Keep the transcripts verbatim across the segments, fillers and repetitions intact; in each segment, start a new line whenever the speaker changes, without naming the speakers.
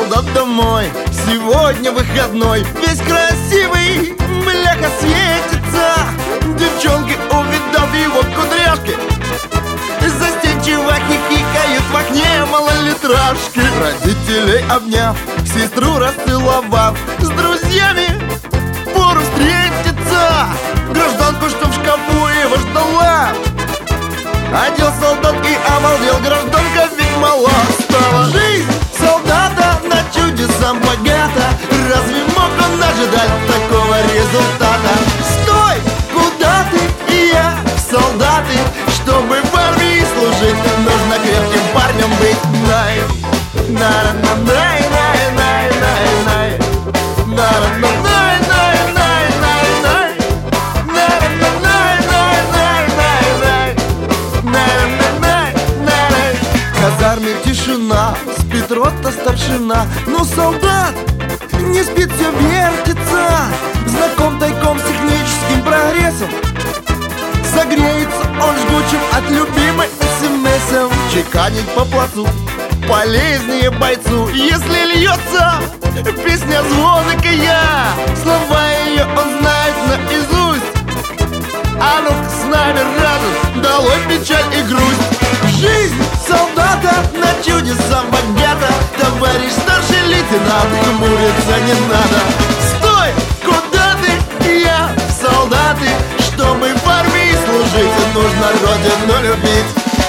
солдат домой. Сегодня выходной, весь красивый, бляха светится. Девчонки, увидав его кудряшки, застенчиво хихикают в окне малолитражки. Родителей обняв, сестру расцеловав, с друзьями пору встретиться. Гражданку, что в шкафу его ждала, одел солдат и обалдел. Гражданка ведь мала стала. Жизнь солдата на чудесам богата. Разве мог он ожидать такого результата? Стой, куда ты? И я в солдаты. Чтобы в армии служить, нужно крепким парнем быть. Най, на на най, най, най, най, най, на на най, най, най, най, най, на на най, най, най, най, най, на най, най. В казарме тишина, спит рота старшина. Но солдат не спит, все вертится. Знаком тайком с техническим прогрессом. Согреется он жгучим от любимой смс-ом. Чеканить по плацу полезнее бойцу. Если льется песня звонкая, слова ее он знает наизусть. А ну-ка с нами разом, долой печаль и грусть. Жизнь солдата на чудесам богата. Товарищ старший лейтенант, хмуриться не надо. Стой, куда ты? Я в солдаты. Чтобы в армии служить, нужно родину любить.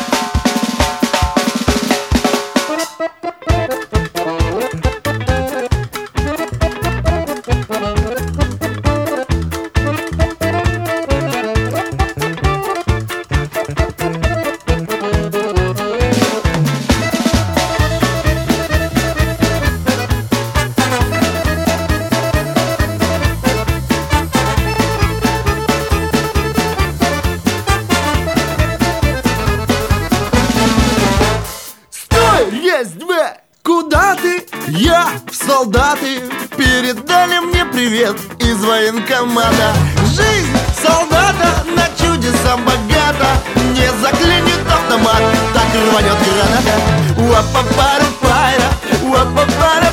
Есть два! Куда ты? Я в солдаты. Передали мне привет из военкомата. Жизнь солдата на чудесам богата. Не заклинит автомат, так рванет граната. Уапа-пара-пайра, уапа-пара.